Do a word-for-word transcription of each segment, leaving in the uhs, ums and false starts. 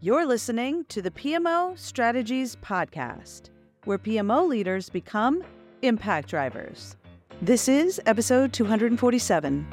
You're listening to the P M O Strategies Podcast, where P M O leaders become impact drivers. This is episode two hundred forty-seven.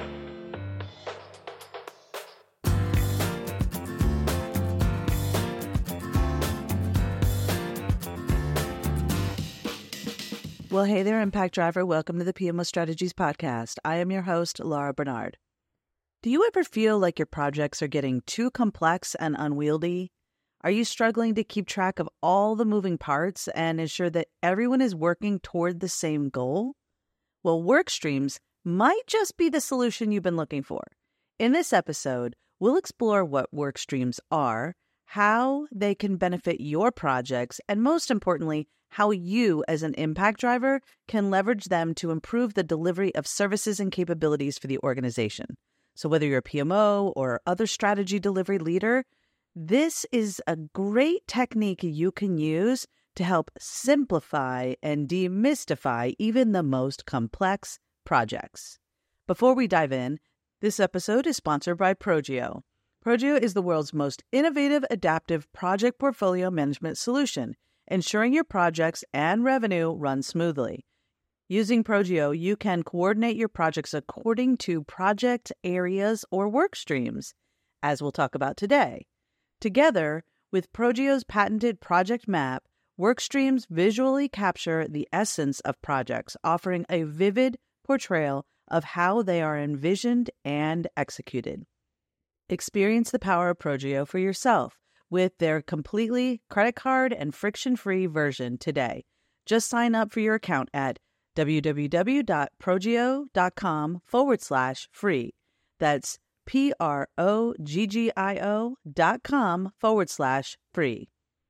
Well, hey there, impact driver. Welcome to the P M O Strategies Podcast. I am your host, Laura Bernard. Do you ever feel like your projects are getting too complex and unwieldy? Are you struggling to keep track of all the moving parts and ensure that everyone is working toward the same goal? Well, work streams might just be the solution you've been looking for. In this episode, we'll explore what work streams are, how they can benefit your projects, and most importantly, how you as an impact driver can leverage them to improve the delivery of services and capabilities for the organization. So whether you're a P M O or other strategy delivery leader, this is a great technique you can use to help simplify and demystify even the most complex projects. Before we dive in, this episode is sponsored by Progeo. Progeo is the world's most innovative, adaptive project portfolio management solution, ensuring your projects and revenue run smoothly. Using Progeo, you can coordinate your projects according to project areas or work streams, as we'll talk about today. Together, with Progeo's patented project map, work streams visually capture the essence of projects, offering a vivid portrayal of how they are envisioned and executed. Experience the power of Progeo for yourself with their completely credit card and friction-free version today. Just sign up for your account at www.progeo.com forward slash free. That's P-R-O-G-G-I-O dot com forward slash free.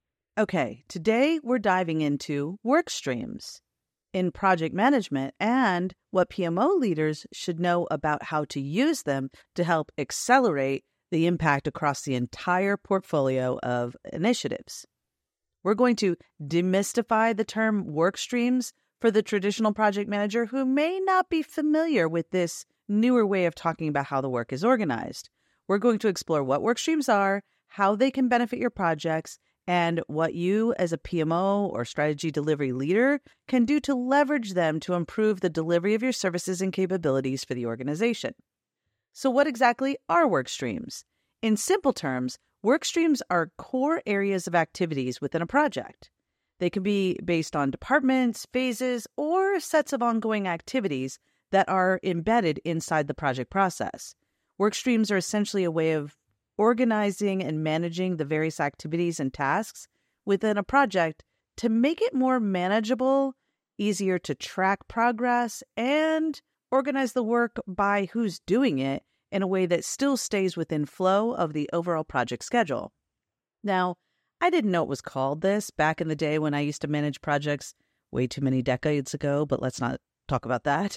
Okay, today we're diving into work streams in project management and what P M O leaders should know about how to use them to help accelerate the impact across the entire portfolio of initiatives. We're going to demystify the term work streams for the traditional project manager who may not be familiar with this newer way of talking about how the work is organized. We're going to explore what work streams are, how they can benefit your projects, and what you as a P M O or strategy delivery leader can do to leverage them to improve the delivery of your services and capabilities for the organization. So what exactly are work streams? In simple terms, work streams are core areas of activities within a project. They can be based on departments, phases, or sets of ongoing activities that are embedded inside the project process. Work streams are essentially a way of organizing and managing the various activities and tasks within a project to make it more manageable, easier to track progress, and organize the work by who's doing it in a way that still stays within flow of the overall project schedule. Now, I didn't know it was called this back in the day when I used to manage projects way too many decades ago, but let's not talk about that.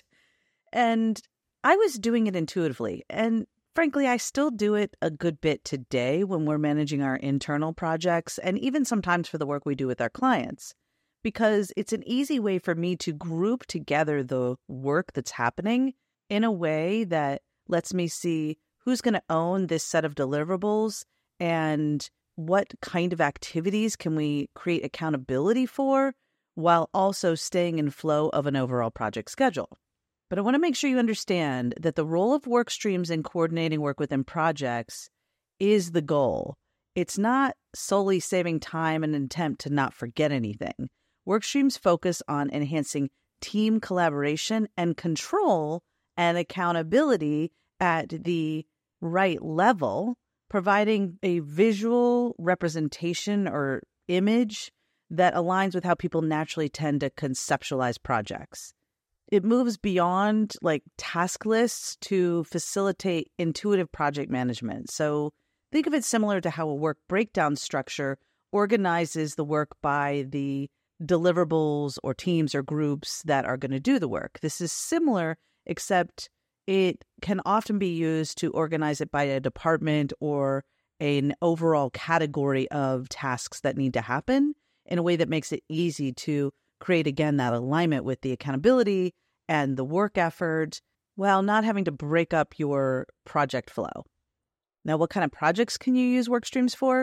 And I was doing it intuitively. And frankly, I still do it a good bit today when we're managing our internal projects and even sometimes for the work we do with our clients, because it's an easy way for me to group together the work that's happening in a way that lets me see who's going to own this set of deliverables and what kind of activities can we create accountability for while also staying in flow of an overall project schedule. But I want to make sure you understand that the role of work streams in coordinating work within projects is the goal. It's not solely saving time and an attempt to not forget anything. Work streams focus on enhancing team collaboration and control and accountability at the right level, providing a visual representation or image that aligns with how people naturally tend to conceptualize projects. It moves beyond like task lists to facilitate intuitive project management. So think of it similar to how a work breakdown structure organizes the work by the deliverables or teams or groups that are going to do the work. This is similar, except it can often be used to organize it by a department or an overall category of tasks that need to happen in a way that makes it easy to create, again, that alignment with the accountability and the work effort while not having to break up your project flow. Now, what kind of projects can you use work streams for?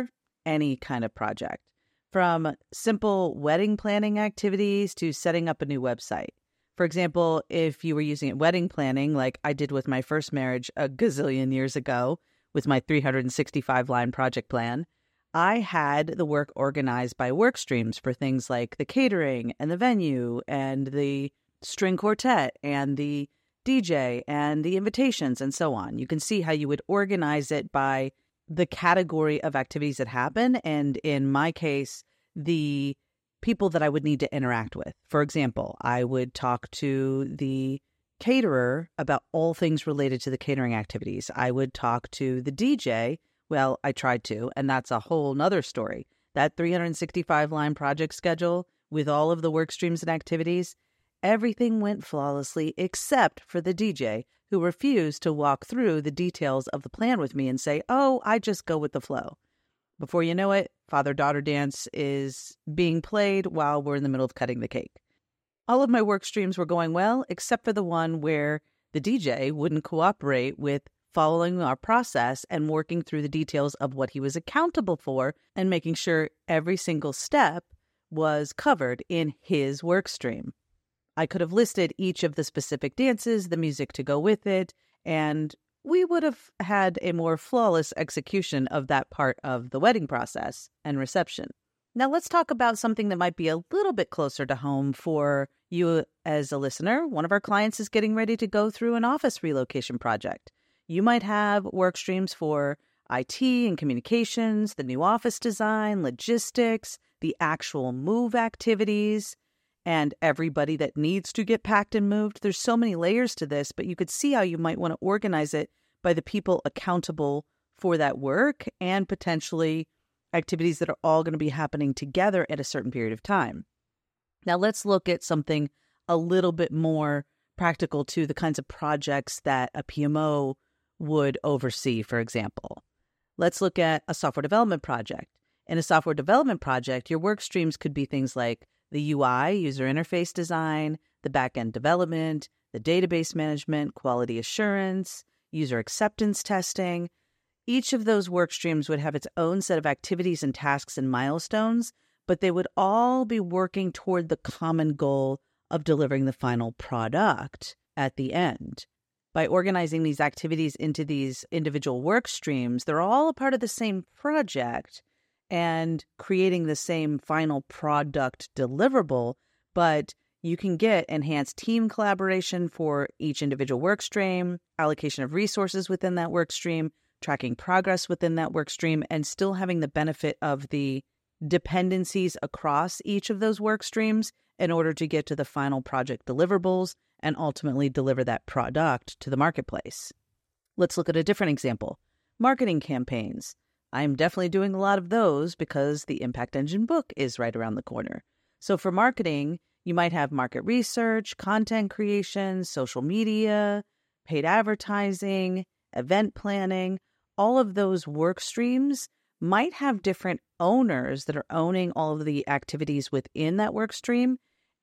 any kind of project, from simple wedding planning activities to setting up a new website. For example, if you were using it wedding planning, like I did with my first marriage a gazillion years ago with my three hundred sixty-five line project plan, I had the work organized by work streams for things like the catering and the venue and the string quartet and the D J and the invitations and so on. You can see how you would organize it by the category of activities that happen. And in my case, the people that I would need to interact with. For example, I would talk to the caterer about all things related to the catering activities. I would talk to the D J. Well, I tried to, and that's a whole nother story. That three hundred sixty-five line project schedule with all of the work streams and activities, everything went flawlessly except for the D J, who refused to walk through the details of the plan with me and say, oh, I just go with the flow. Before you know it, father-daughter dance is being played while we're in the middle of cutting the cake. All of my work streams were going well, except for the one where the D J wouldn't cooperate with following our process and working through the details of what he was accountable for and making sure every single step was covered in his work stream. I could have listed each of the specific dances, the music to go with it, and we would have had a more flawless execution of that part of the wedding process and reception. Now let's talk about something that might be a little bit closer to home for you as a listener. One of our clients is getting ready to go through an office relocation project. You might have work streams for I T and communications, the new office design, logistics, the actual move activities, and everybody that needs to get packed and moved. There's so many layers to this, but you could see how you might want to organize it by the people accountable for that work and potentially activities that are all going to be happening together at a certain period of time. Now let's look at something a little bit more practical to the kinds of projects that a P M O would oversee, for example. Let's look at a software development project. In a software development project, your work streams could be things like the U I, user interface design, the back-end development, the database management, quality assurance, user acceptance testing. Each of those work streams would have its own set of activities and tasks and milestones, but they would all be working toward the common goal of delivering the final product at the end. By organizing these activities into these individual work streams, they're all a part of the same project and creating the same final product deliverable, but you can get enhanced team collaboration for each individual work stream, allocation of resources within that work stream, tracking progress within that work stream, and still having the benefit of the dependencies across each of those work streams in order to get to the final project deliverables and ultimately deliver that product to the marketplace. Let's look at a different example. Marketing campaigns. I'm definitely doing a lot of those because the Impact Engine book is right around the corner. So for marketing, you might have market research, content creation, social media, paid advertising, event planning. All of those work streams might have different owners that are owning all of the activities within that work stream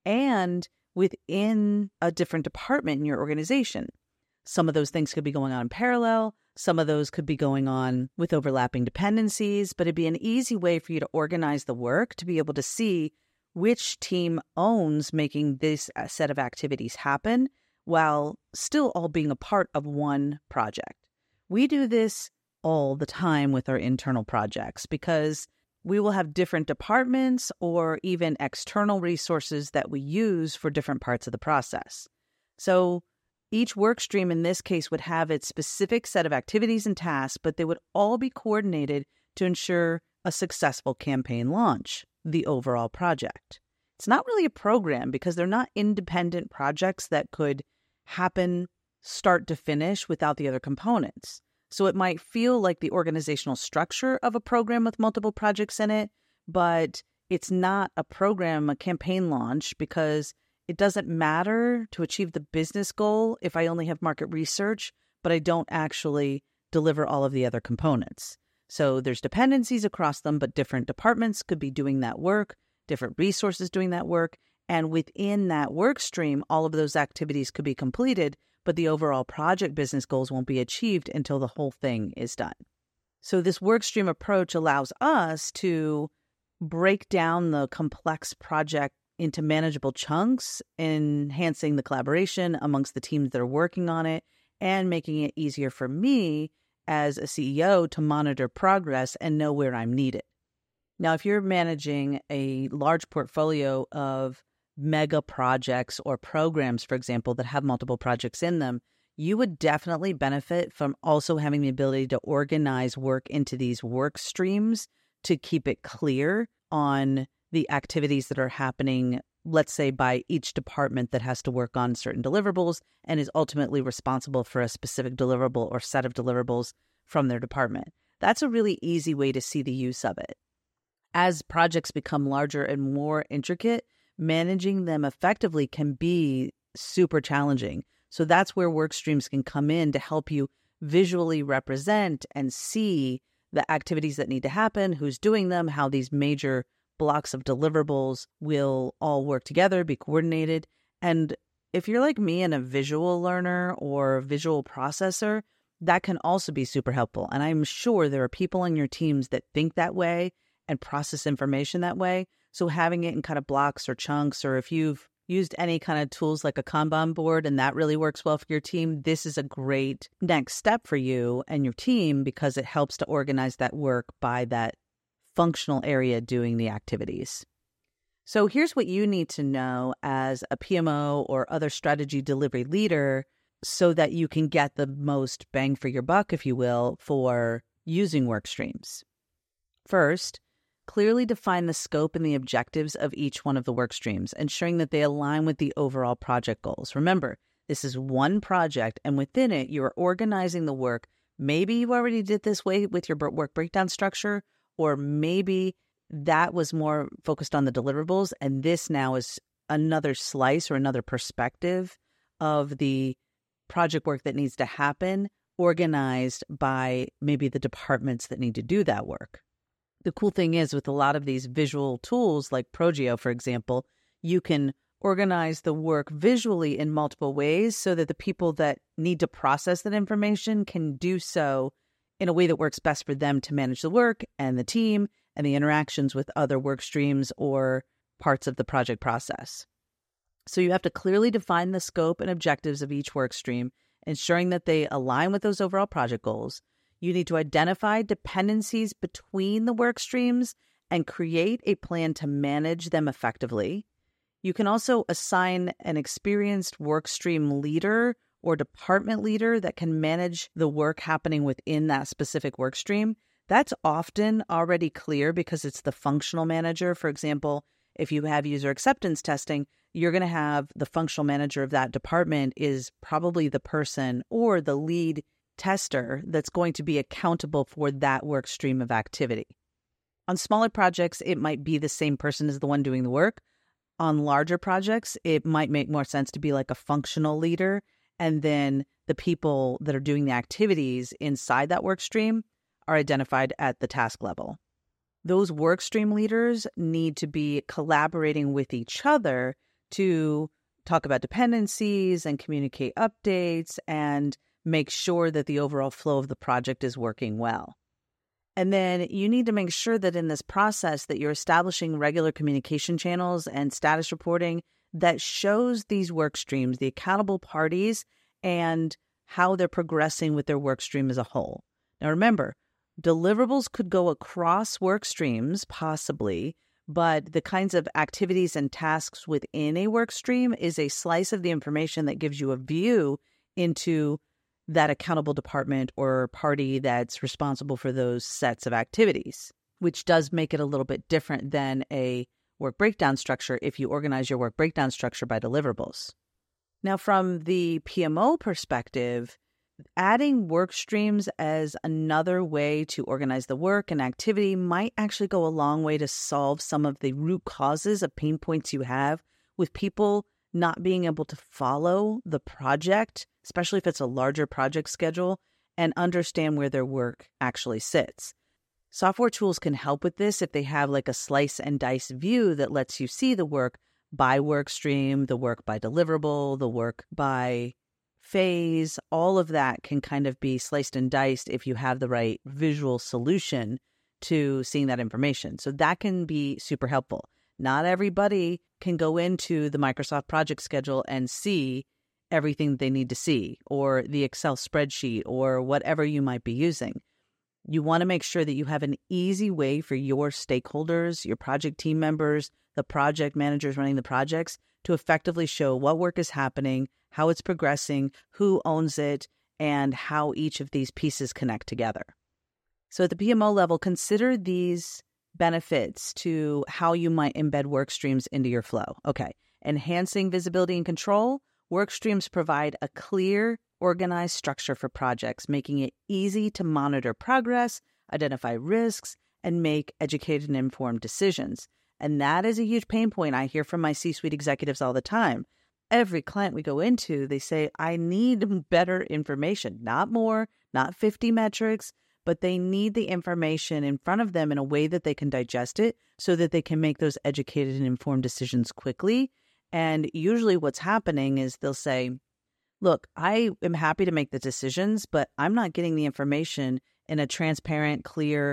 and within a different department in your organization. Some of those things could be going on in parallel. Some of those could be going on with overlapping dependencies, but it'd be an easy way for you to organize the work to be able to see which team owns making this set of activities happen while still all being a part of one project. We do this all the time with our internal projects because we will have different departments or even external resources that we use for different parts of the process. So each work stream in this case would have its specific set of activities and tasks, but they would all be coordinated to ensure a successful campaign launch, the overall project. It's not really a program because they're not independent projects that could happen start to finish without the other components. So it might feel like the organizational structure of a program with multiple projects in it, but it's not a program, a campaign launch, because it doesn't matter to achieve the business goal if I only have market research, but I don't actually deliver all of the other components. So there's dependencies across them, but different departments could be doing that work, different resources doing that work, and within that work stream, all of those activities could be completed, but the overall project business goals won't be achieved until the whole thing is done. So this workstream approach allows us to break down the complex project into manageable chunks, enhancing the collaboration amongst the teams that are working on it, and making it easier for me as a C E O to monitor progress and know where I'm needed. Now, if you're managing a large portfolio of mega projects or programs, for example, that have multiple projects in them, you would definitely benefit from also having the ability to organize work into these work streams to keep it clear on the activities that are happening, let's say, by each department that has to work on certain deliverables and is ultimately responsible for a specific deliverable or set of deliverables from their department. That's a really easy way to see the use of it. As projects become larger and more intricate, managing them effectively can be super challenging. So that's where work streams can come in to help you visually represent and see the activities that need to happen, who's doing them, how these major blocks of deliverables will all work together, be coordinated. And if you're like me and a visual learner or visual processor, that can also be super helpful. And I'm sure there are people on your teams that think that way and process information that way. So having it in kind of blocks or chunks, or if you've used any kind of tools like a Kanban board and that really works well for your team, this is a great next step for you and your team because it helps to organize that work by that functional area doing the activities. So here's what you need to know as a P M O or other strategy delivery leader so that you can get the most bang for your buck, if you will, for using work streams. First, clearly define the scope and the objectives of each one of the work streams, ensuring that they align with the overall project goals. Remember, this is one project, and within it, you are organizing the work. Maybe you already did this way with your work breakdown structure, or maybe that was more focused on the deliverables, and this now is another slice or another perspective of the project work that needs to happen, organized by maybe the departments that need to do that work. The cool thing is with a lot of these visual tools like Progeo, for example, you can organize the work visually in multiple ways so that the people that need to process that information can do so in a way that works best for them to manage the work and the team and the interactions with other work streams or parts of the project process. So you have to clearly define the scope and objectives of each work stream, ensuring that they align with those overall project goals. You need to identify dependencies between the work streams and create a plan to manage them effectively. You can also assign an experienced work stream leader or department leader that can manage the work happening within that specific work stream. That's often already clear because it's the functional manager. For example, if you have user acceptance testing, you're going to have the functional manager of that department is probably the person or the lead tester that's going to be accountable for that work stream of activity. On smaller projects, it might be the same person as the one doing the work. On larger projects, it might make more sense to be like a functional leader, and then the people that are doing the activities inside that work stream are identified at the task level. Those work stream leaders need to be collaborating with each other to talk about dependencies and communicate updates and make sure that the overall flow of the project is working well. And then you need to make sure that in this process that you're establishing regular communication channels and status reporting that shows these work streams, the accountable parties, and how they're progressing with their work stream as a whole. Now remember, deliverables could go across work streams, possibly, but the kinds of activities and tasks within a work stream is a slice of the information that gives you a view into that accountable department or party that's responsible for those sets of activities, which does make it a little bit different than a work breakdown structure if you organize your work breakdown structure by deliverables. Now, from the P M O perspective, adding work streams as another way to organize the work and activity might actually go a long way to solve some of the root causes of pain points you have with people not being able to follow the project, especially if it's a larger project schedule, and understand where their work actually sits. Software tools can help with this if they have like a slice and dice view that lets you see the work by work stream, the work by deliverable, the work by phase, all of that can kind of be sliced and diced if you have the right visual solution to seeing that information. So that can be super helpful. Not everybody can go into the Microsoft project schedule and see everything that they need to see, or the Excel spreadsheet, or whatever you might be using. You want to make sure that you have an easy way for your stakeholders, your project team members, the project managers running the projects to effectively show what work is happening, how it's progressing, who owns it, and how each of these pieces connect together. So at the P M O level, consider these benefits to how you might embed work streams into your flow. Okay, enhancing visibility and control. Work streams provide a clear, organized structure for projects, making it easy to monitor progress, identify risks, and make educated and informed decisions. And that is a huge pain point I hear from my C-suite executives all the time. Every client we go into, they say, I need better information, not more, not fifty metrics, but they need the information in front of them in a way that they can digest it so that they can make those educated and informed decisions quickly. And usually what's happening is they'll say, look, I am happy to make the decisions, but I'm not getting the information in a transparent, clear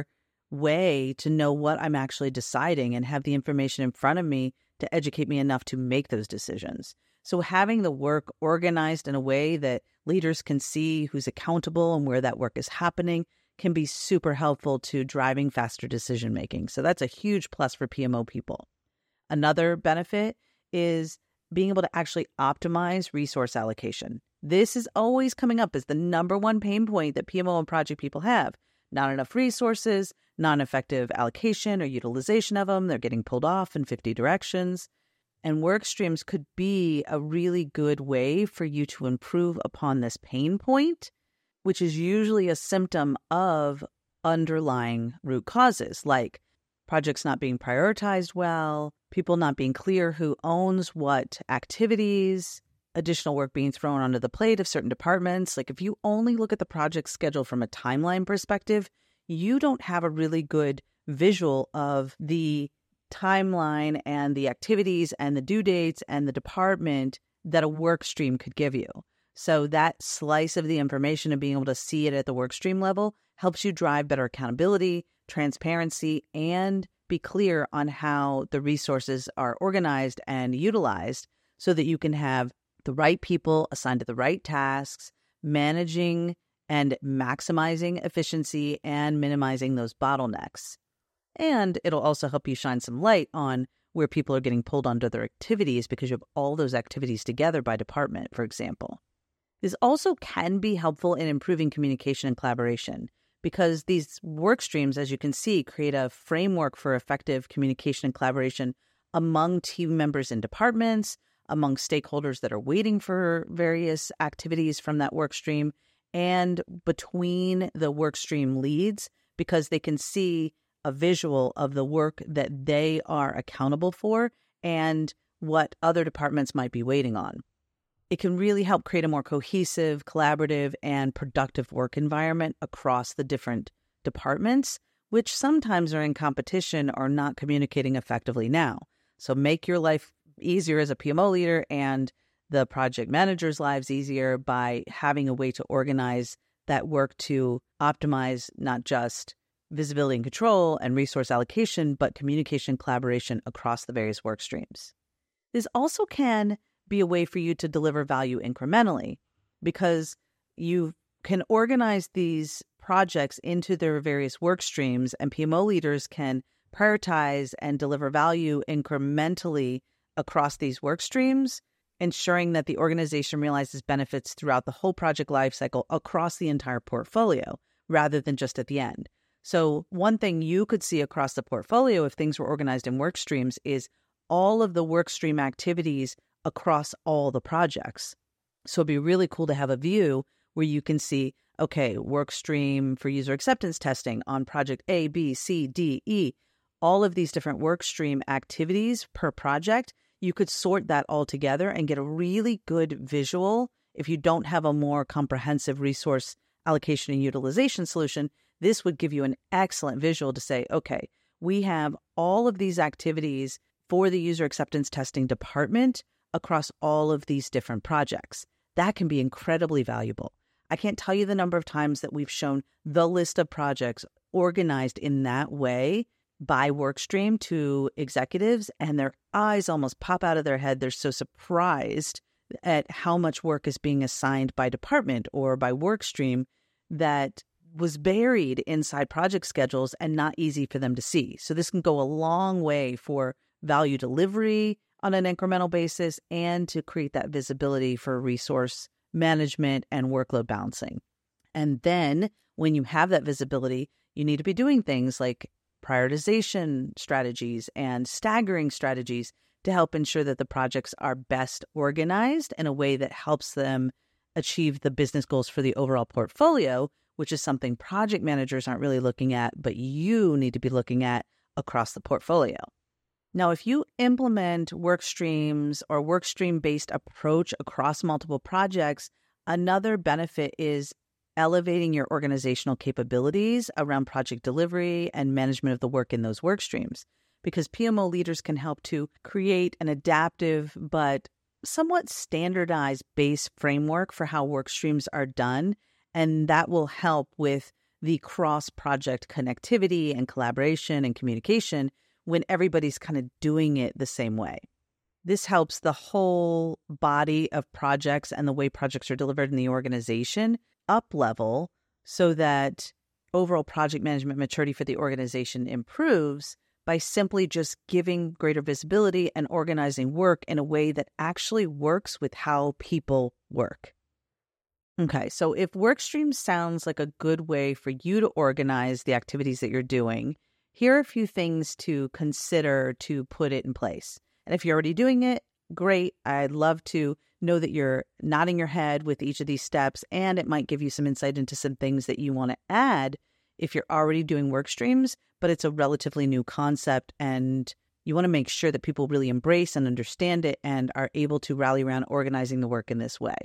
way to know what I'm actually deciding and have the information in front of me to educate me enough to make those decisions. So having the work organized in a way that leaders can see who's accountable and where that work is happening can be super helpful to driving faster decision making. So that's a huge plus for P M O people. Another benefit is being able to actually optimize resource allocation. This is always coming up as the number one pain point that P M O and project people have. Not enough resources, non-effective allocation or utilization of them. They're getting pulled off in fifty directions. And work streams could be a really good way for you to improve upon this pain point, which is usually a symptom of underlying root causes, like projects not being prioritized well, people not being clear who owns what activities, additional work being thrown onto the plate of certain departments. Like if you only look at the project schedule from a timeline perspective, you don't have a really good visual of the timeline and the activities and the due dates and the department that a work stream could give you. So that slice of the information and being able to see it at the work stream level helps you drive better accountability, transparency, and be clear on how the resources are organized and utilized so that you can have the right people assigned to the right tasks, managing and maximizing efficiency and minimizing those bottlenecks. And it'll also help you shine some light on where people are getting pulled onto their activities because you have all those activities together by department, for example. This also can be helpful in improving communication and collaboration because these work streams, as you can see, create a framework for effective communication and collaboration among team members in departments, among stakeholders that are waiting for various activities from that work stream, and between the work stream leads because they can see a visual of the work that they are accountable for and what other departments might be waiting on. It can really help create a more cohesive, collaborative, and productive work environment across the different departments, which sometimes are in competition or not communicating effectively now. So make your life easier as a P M O leader and the project manager's lives easier by having a way to organize that work to optimize not just visibility and control and resource allocation, but communication collaboration across the various work streams. This also can be a way for you to deliver value incrementally because you can organize these projects into their various work streams and P M O leaders can prioritize and deliver value incrementally across these work streams, ensuring that the organization realizes benefits throughout the whole project lifecycle across the entire portfolio rather than just at the end. So one thing you could see across the portfolio if things were organized in work streams is all of the work stream activities across all the projects. So it'd be really cool to have a view where you can see, okay, work stream for user acceptance testing on project A, B, C, D, E, all of these different work stream activities per project. You could sort that all together and get a really good visual. If you don't have a more comprehensive resource allocation and utilization solution, this would give you an excellent visual to say, okay, we have all of these activities for the user acceptance testing department across all of these different projects. that can be incredibly valuable. I can't tell you the number of times that we've shown the list of projects organized in that way by work stream to executives, and their eyes almost pop out of their head. They're so surprised at how much work is being assigned by department or by work stream that was buried inside project schedules and not easy for them to see. So this can go a long way for value delivery on an incremental basis and to create that visibility for resource management and workload balancing. And then when you have that visibility, you need to be doing things like prioritization strategies and staggering strategies to help ensure that the projects are best organized in a way that helps them achieve the business goals for the overall portfolio, which is something project managers aren't really looking at, but you need to be looking at across the portfolio. Now, if you implement work streams or work stream-based approach across multiple projects, another benefit is elevating your organizational capabilities around project delivery and management of the work in those work streams, because P M O leaders can help to create an adaptive but somewhat standardized base framework for how work streams are done, and that will help with the cross-project connectivity and collaboration and communication when everybody's kind of doing it the same way. This helps the whole body of projects and the way projects are delivered in the organization up level so that overall project management maturity for the organization improves by simply just giving greater visibility and organizing work in a way that actually works with how people work. Okay, so if work stream sounds like a good way for you to organize the activities that you're doing, here are a few things to consider to put it in place. And if you're already doing it, great. I'd love to know that you're nodding your head with each of these steps, and it might give you some insight into some things that you want to add if you're already doing work streams, but it's a relatively new concept and you want to make sure that people really embrace and understand it and are able to rally around organizing the work in this way.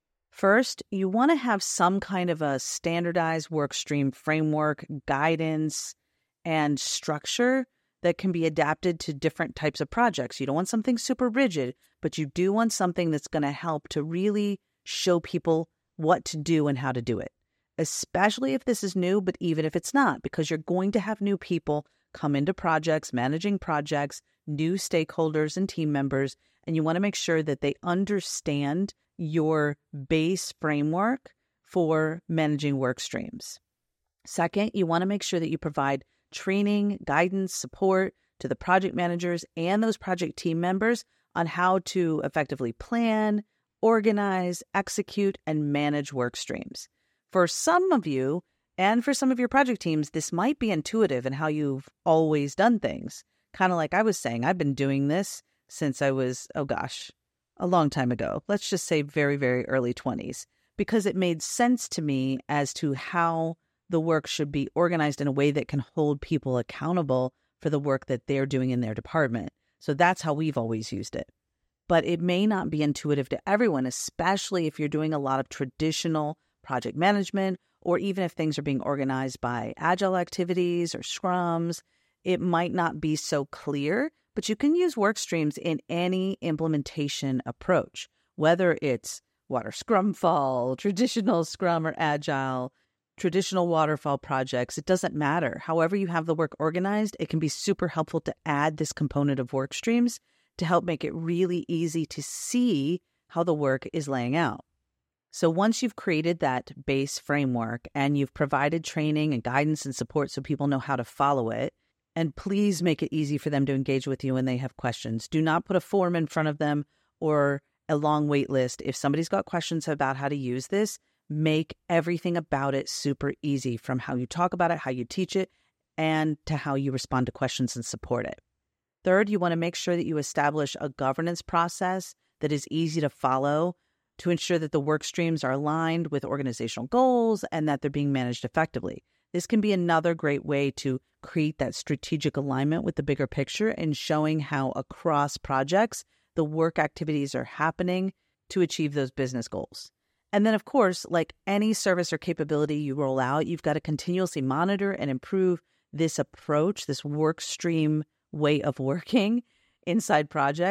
First, you want to have some kind of a standardized work stream framework, guidance, and structure that can be adapted to different types of projects. You don't want something super rigid, but you do want something that's going to help to really show people what to do and how to do it, especially if this is new, but even if it's not, because you're going to have new people come into projects, managing projects, new stakeholders and team members, and you want to make sure that they understand your base framework for managing work streams. Second, you want to make sure that you provide training, guidance, support to the project managers and those project team members on how to effectively plan, organize, execute, and manage work streams. For some of you, and for some of your project teams, this might be intuitive in how you've always done things. Kind of like I was saying, I've been doing this since I was, oh gosh, a long time ago. Let's just say very, very early twenties, because it made sense to me as to how the work should be organized in a way that can hold people accountable for the work that they're doing in their department. So that's how we've always used it. But it may not be intuitive to everyone, especially if you're doing a lot of traditional project management, or even if things are being organized by agile activities or scrums. It might not be so clear, but you can use work streams in any implementation approach, whether it's water scrum fall, traditional scrum or agile, traditional waterfall projects. It doesn't matter. However you have the work organized, it can be super helpful to add this component of work streams to help make it really easy to see how the work is laying out. So once you've created that base framework and you've provided training and guidance and support so people know how to follow it, and please make it easy for them to engage with you when they have questions. Do not put a form in front of them or a long wait list. If somebody's got questions about how to use this, make everything about it super easy, from how you talk about it, how you teach it, and to how you respond to questions and support it. Third, you want to make sure that you establish a governance process that is easy to follow to ensure that the work streams are aligned with organizational goals and that they're being managed effectively. This can be another great way to create that strategic alignment with the bigger picture and showing how across projects the work activities are happening to achieve those business goals. And then, of course, like any service or capability you roll out, you've got to continuously monitor and improve this approach, this work stream way of working inside projects,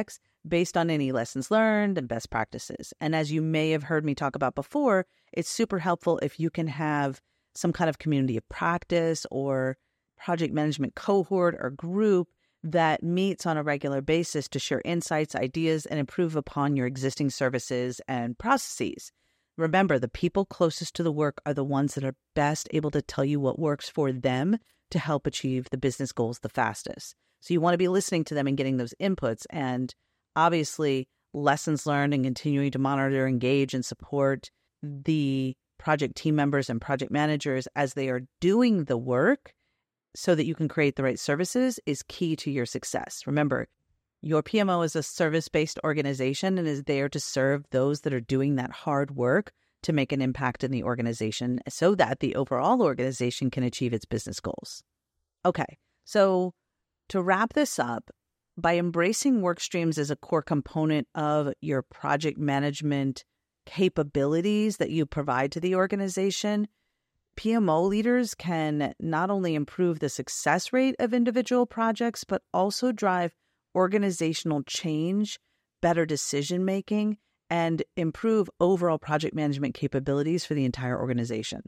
based on any lessons learned and best practices. And as you may have heard me talk about before, it's super helpful if you can have some kind of community of practice or project management cohort or group that meets on a regular basis to share insights, ideas, and improve upon your existing services and processes. Remember, the people closest to the work are the ones that are best able to tell you what works for them to help achieve the business goals the fastest. So you want to be listening to them and getting those inputs, and obviously lessons learned and continuing to monitor, engage, and support the project team members and project managers as they are doing the work so that you can create the right services is key to your success. Remember, your P M O is a service-based organization and is there to serve those that are doing that hard work to make an impact in the organization so that the overall organization can achieve its business goals. Okay, so to wrap this up, by embracing work streams as a core component of your project management capabilities that you provide to the organization, P M O leaders can not only improve the success rate of individual projects, but also drive organizational change, better decision-making, and improve overall project management capabilities for the entire organization.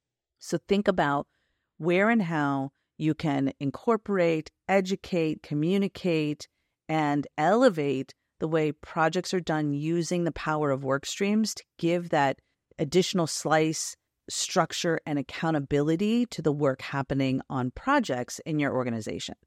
So think about where and how you can incorporate, educate, communicate, and elevate the way projects are done using the power of work streams to give that additional slice, structure, and accountability to the work happening on projects in your organization.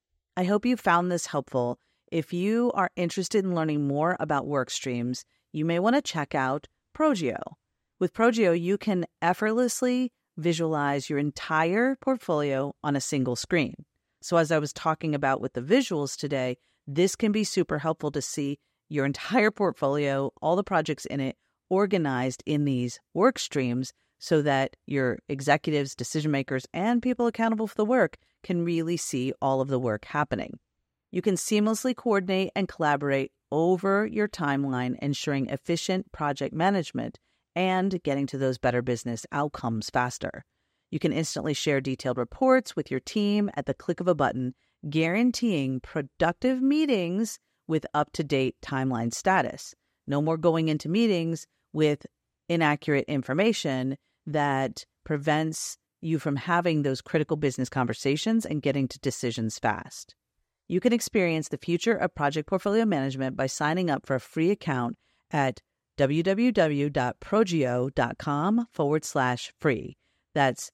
I hope you found this helpful. If you are interested in learning more about work streams, you may want to check out Progeo. With Progeo, you can effortlessly visualize your entire portfolio on a single screen. So as I was talking about with the visuals today, this can be super helpful to see your entire portfolio, all the projects in it, organized in these work streams so that your executives, decision makers, and people accountable for the work can really see all of the work happening. You can seamlessly coordinate and collaborate over your timeline, ensuring efficient project management and getting to those better business outcomes faster. You can instantly share detailed reports with your team at the click of a button, guaranteeing productive meetings with up-to-date timeline status. No more going into meetings with inaccurate information that prevents you from having those critical business conversations and getting to decisions fast. You can experience the future of project portfolio management by signing up for a free account at www.progeo.com forward slash free. That's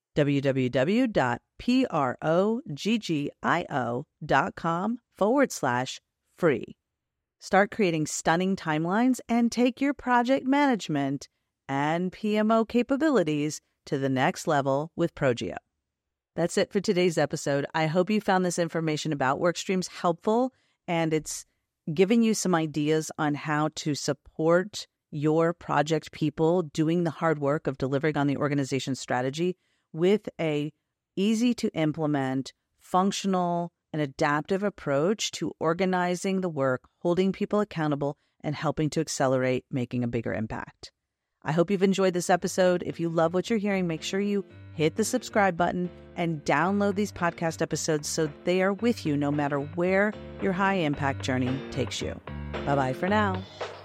www.progio.com forward slash free. Start creating stunning timelines and take your project management and P M O capabilities to the next level with Progeo. That's it for today's episode. I hope you found this information about workstreams helpful, and it's given you some ideas on how to support your project people doing the hard work of delivering on the organization's strategy with a easy to implement, functional, and adaptive approach to organizing the work, holding people accountable, and helping to accelerate making a bigger impact. I hope you've enjoyed this episode. If you love what you're hearing, make sure you hit the subscribe button and download these podcast episodes so they are with you no matter where your high impact journey takes you. Bye-bye for now.